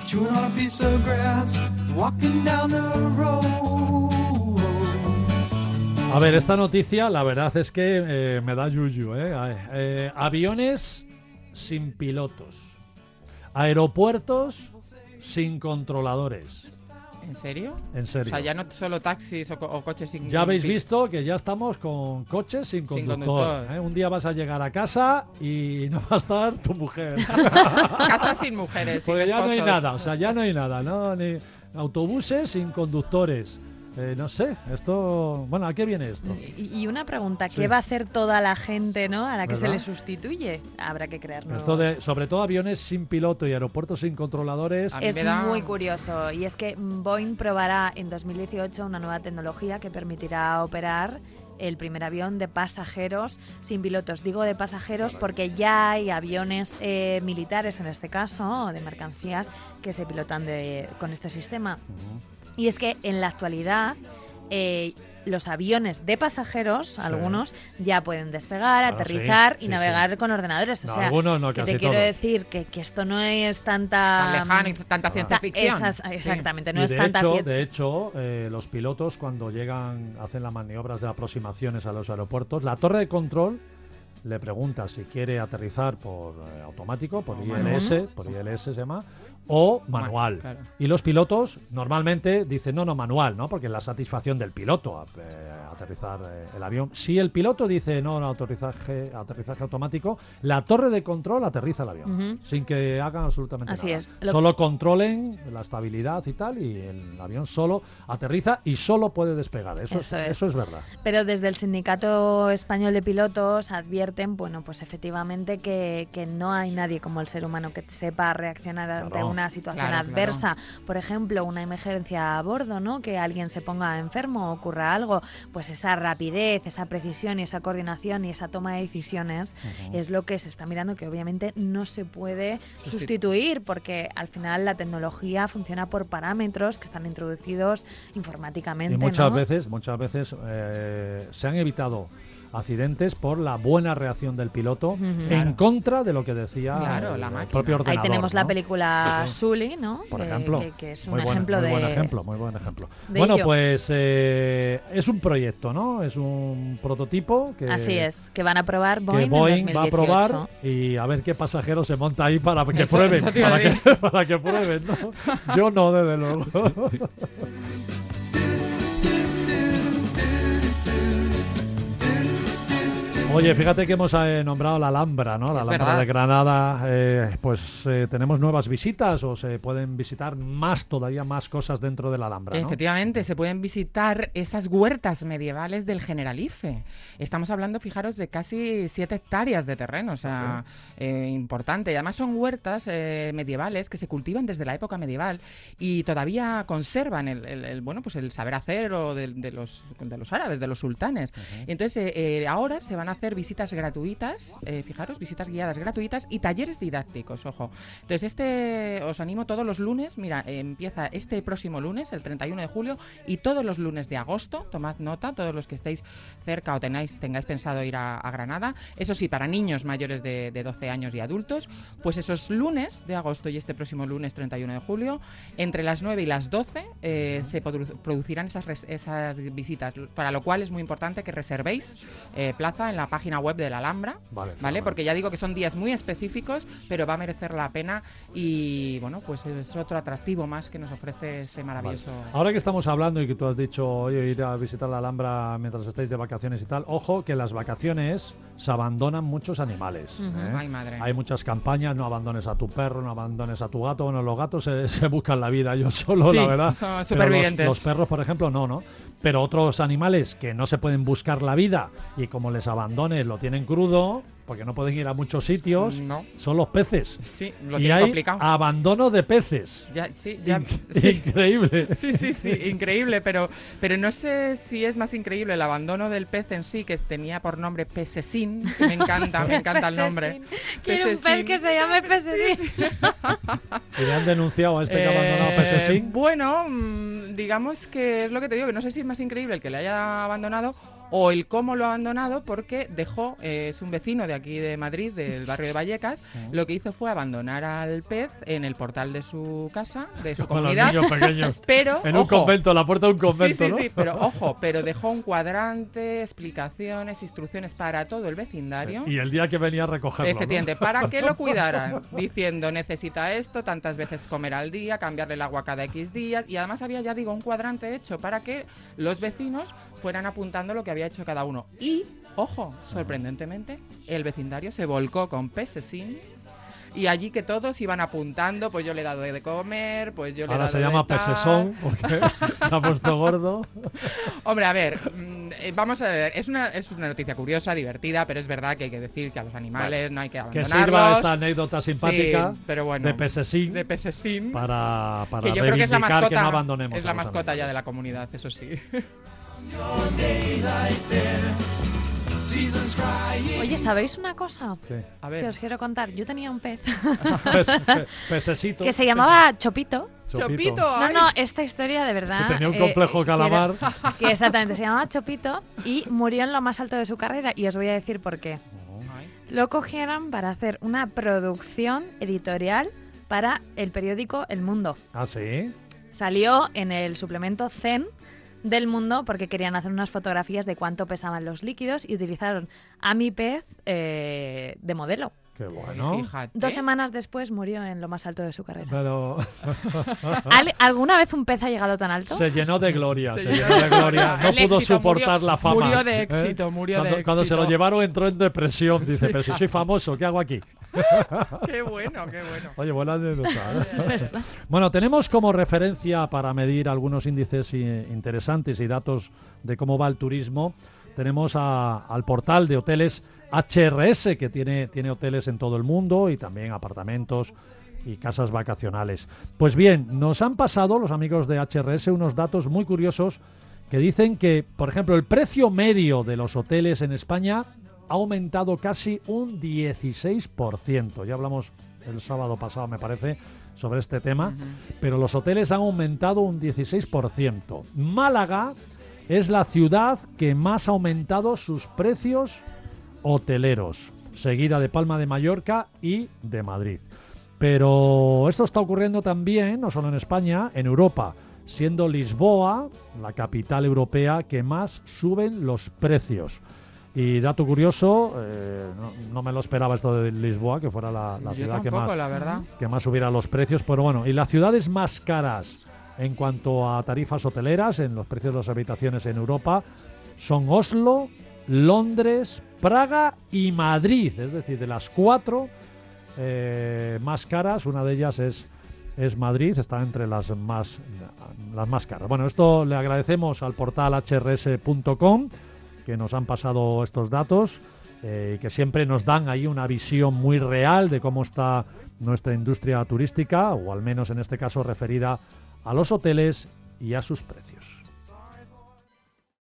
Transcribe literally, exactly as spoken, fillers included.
chewing on a piece of grass, walking down the road. A ver, esta noticia, la verdad es que eh, me da yuyu, ¿eh? Eh, aviones sin pilotos. Aeropuertos sin controladores. ¿En serio? En serio. O sea, ya no solo taxis o, co o coches sin... Ya habéis sin... visto que ya estamos con coches sin Sin conductor. conductor. ¿eh? Un día vas a llegar a casa y no va a estar tu mujer. Casa sin mujeres, sin Porque ya no hay esposos. nada, o sea, ya no hay nada, ¿no? Ni autobuses sin conductores. Eh, no sé, esto... Bueno, ¿a qué viene esto? Y, y una pregunta, Sí. ¿qué va a hacer toda la gente, ¿no? A la que se ¿Verdad? le sustituye? Habrá que crear nuevos. Esto de, sobre todo aviones sin piloto y aeropuertos sin controladores. A mí Es me da- muy curioso y es que Boeing probará en dos mil dieciocho una nueva tecnología que permitirá operar el primer avión de pasajeros sin pilotos. Digo de pasajeros porque ya hay aviones eh, militares, en este caso, o de mercancías, que se pilotan de, con este sistema. Y es que en la actualidad eh, los aviones de pasajeros, Sí. algunos, ya pueden despegar, Claro, aterrizar sí, y sí, navegar sí. con ordenadores. O No, sea, algunos no, que casi te quiero todos. decir que, que esto no es Tan tanta... lejano y tanta ciencia ta- ficción. esas- Sí. exactamente, no Y es de tanta hecho, cien- de hecho eh, los pilotos cuando llegan, hacen las maniobras de aproximaciones a los aeropuertos, la torre de control le pregunta si quiere aterrizar por eh, automático, por O I L S, manual. por I L S se llama, o manual. Claro. Y los pilotos normalmente dicen no, no, manual, ¿no? Porque es la satisfacción del piloto a- eh, aterrizar eh, el avión. Si el piloto dice no, no, aterrizaje, aterrizaje automático, la torre de control aterriza el avión, Ujú. sin que hagan absolutamente Así nada. es. Lo- Solo controlen la estabilidad y tal, y el avión solo aterriza y solo puede despegar. Eso, Eso es, es. eso es verdad. Pero desde el Sindicato Español de Pilotos advierten, bueno, pues efectivamente que, que no hay nadie como el ser humano que sepa reaccionar ante Claro. una situación Claro, adversa. Por ejemplo, una emergencia a bordo, ¿no? Que alguien se ponga enfermo o ocurra algo. Pues esa rapidez, esa precisión y esa coordinación y esa toma de decisiones es lo que se está mirando, que obviamente no se puede sustituir porque al final la tecnología funciona por parámetros que están introducidos informáticamente. Y muchas ¿no? veces, muchas veces eh, se han evitado accidentes por la buena reacción del piloto Ujú. en Claro. contra de lo que decía Claro, el, la el máquina. propio Ahí ordenador. tenemos la ¿no? película Sí. Sully, ¿no? Por Que- ejemplo. que, que es un Muy buen- ejemplo muy de... buen ejemplo, muy buen ejemplo. de Bueno, ello. pues eh, es un proyecto, ¿no? Es un prototipo que, Así es, que van a probar que Boeing, Boeing en va a dos mil dieciocho. probar y a ver qué pasajero se monta ahí para que Eso- prueben. eso te iba a para, que, decir. para que prueben, ¿no? Yo no, desde luego. Oye, fíjate que hemos eh, nombrado la Alhambra, ¿no? La Es Alhambra verdad. de Granada. Eh, pues eh, tenemos nuevas visitas o se pueden visitar más, todavía más cosas dentro de la Alhambra, ¿no? Efectivamente, se pueden visitar esas huertas medievales del Generalife. Estamos hablando, fijaros, de casi siete hectáreas de terreno, o sea, eh, importante. Y además son huertas eh, medievales que se cultivan desde la época medieval y todavía conservan el, el- el, bueno, pues el saber hacer o de, de los, de los árabes, de los sultanes. Y entonces eh, eh, ahora se van a hacer visitas gratuitas, eh, fijaros, visitas guiadas gratuitas y talleres didácticos, ojo. Entonces este os animo todos los lunes, mira, eh, empieza este próximo lunes, el treinta y uno de julio, y todos los lunes de agosto, tomad nota, todos los que estéis cerca o tengáis, tengáis pensado ir a, a Granada, eso sí, para niños mayores de, de doce años y adultos, pues esos lunes de agosto y este próximo lunes treinta y uno de julio, entre las nueve y las doce eh, se produ- producirán esas, res- esas visitas, para lo cual es muy importante que reservéis eh, plaza en la página web de la Alhambra, Vale, ¿vale? fenomenal. Porque ya digo que son días muy específicos, pero va a merecer la pena y, bueno, pues es otro atractivo más que nos ofrece ese maravilloso... Ahora que estamos hablando y que tú has dicho, oye, ir a visitar la Alhambra mientras estáis de vacaciones y tal, ojo que en las vacaciones se abandonan muchos animales. Ujú. ¿eh? Ay, madre. Hay muchas campañas, no abandones a tu perro, no abandones a tu gato. Bueno, los gatos se, se buscan la vida ellos solos, Sí, la verdad. son Pero supervivientes. Los, los perros, por ejemplo, no, ¿no? Pero otros animales que no se pueden buscar la vida y como les abandones lo tienen crudo, porque no pueden ir a muchos sitios, No. son los peces. Sí, lo y tiene hay complicado. abandono de peces. Ya, sí, ya, Inc- sí. Increíble. Sí, sí, sí, increíble, pero, pero no sé si es más increíble el abandono del pez en sí, que tenía por nombre Pesesín, que me encanta, me encanta el nombre. Quiero un pez Pesesín. que se llame Pesesín. Y le han denunciado a este que ha abandonado Eh, Pesesín. Bueno, mm, digamos que es lo que te digo, que no sé si es más increíble el que le haya abandonado o el cómo lo ha abandonado, porque dejó, eh, es un vecino de aquí de Madrid, del barrio de Vallecas, lo que hizo fue abandonar al pez en el portal de su casa, de su Con los comunidad. niños pequeños. Pero, En un ojo, convento, la puerta de un convento, sí, sí, ¿no? sí, pero ojo, pero dejó un cuadrante, explicaciones, instrucciones para todo el vecindario. Y el día que venía a recogerlo, ¿no? Efectivamente, para que lo cuidaran, diciendo necesita esto, tantas veces comer al día, cambiarle el agua cada X días, y además había, ya digo, un cuadrante hecho para que los vecinos fueran apuntando lo que había hecho cada uno. Y, ojo, sorprendentemente, el vecindario se volcó con Pesesín. Y allí que todos iban apuntando, pues yo le he dado de comer, pues yo le he Ahora dado se de llama tal. Pesesón porque se ha puesto gordo. Hombre, a ver, mm, eh, vamos a ver, es una, es una noticia curiosa, divertida, pero es verdad que hay que decir que a los animales Vale. no hay que Que abandonarlos. sirva esta anécdota simpática Sí, pero bueno, de Pesesín de Pesesín, para, para que yo creo que es la reivindicar mascota, que no abandonemos es a la los mascota animales. ya de la comunidad, eso sí. Oye, ¿sabéis una cosa Sí. A que ver, os quiero contar? Yo tenía un pez Pes- pe- pesesito. que se llamaba Chopito. Chopito, No, ay. no, esta historia de verdad. Que tenía un eh, complejo quiero- calamar. Que exactamente, se llamaba Chopito y murió en lo más alto de su carrera. Y os voy a decir por qué. Ay. Lo cogieron para hacer una producción editorial para el periódico El Mundo. Ah, sí. Salió en el suplemento Zen del Mundo porque querían hacer unas fotografías de cuánto pesaban los líquidos y utilizaron a mi pez eh, de modelo. Qué bueno. Fíjate. Dos semanas después murió en lo más alto de su carrera. Pero ¿Al- ¿Alguna vez un pez ha llegado tan alto? se llenó de gloria. Se, Se llenó llenó de de gloria. gloria. No El pudo éxito, soportar murió- la fama. murió de ¿eh? éxito, murió de cuando, Cuando se lo éxito. llevaron entró en depresión. Dice, pero si soy famoso, ¿qué hago aquí? Qué bueno, qué bueno. Oye, buena anécdota. ¿eh? Bueno, tenemos como referencia para medir algunos índices eh, interesantes y datos de cómo va el turismo. Tenemos a- al portal de hoteles H R S, que tiene, tiene hoteles en todo el mundo y también apartamentos y casas vacacionales. Pues bien, nos han pasado los amigos de H R S unos datos muy curiosos que dicen que, por ejemplo, el precio medio de los hoteles en España ha aumentado casi un dieciséis por ciento. Ya hablamos el sábado pasado, me parece, sobre este tema, pero los hoteles han aumentado un dieciséis por ciento. Málaga es la ciudad que más ha aumentado sus precios hoteleros, seguida de Palma de Mallorca y de Madrid. Pero esto está ocurriendo también, no solo en España, en Europa, siendo Lisboa la capital europea que más suben los precios. Y dato curioso, eh, no, no me lo esperaba esto de Lisboa, que fuera la, la Yo ciudad que tampoco, más, la verdad. que más subiera los precios, pero bueno, y las ciudades más caras en cuanto a tarifas hoteleras, en los precios de las habitaciones en Europa, son Oslo, Londres, Praga y Madrid. Es decir, de las cuatro eh, más caras, una de ellas es, es Madrid, está entre las más, las más caras. Bueno, esto le agradecemos al portal H R S punto com, que nos han pasado estos datos eh, y que siempre nos dan ahí una visión muy real de cómo está nuestra industria turística, o al menos en este caso referida a los hoteles y a sus precios.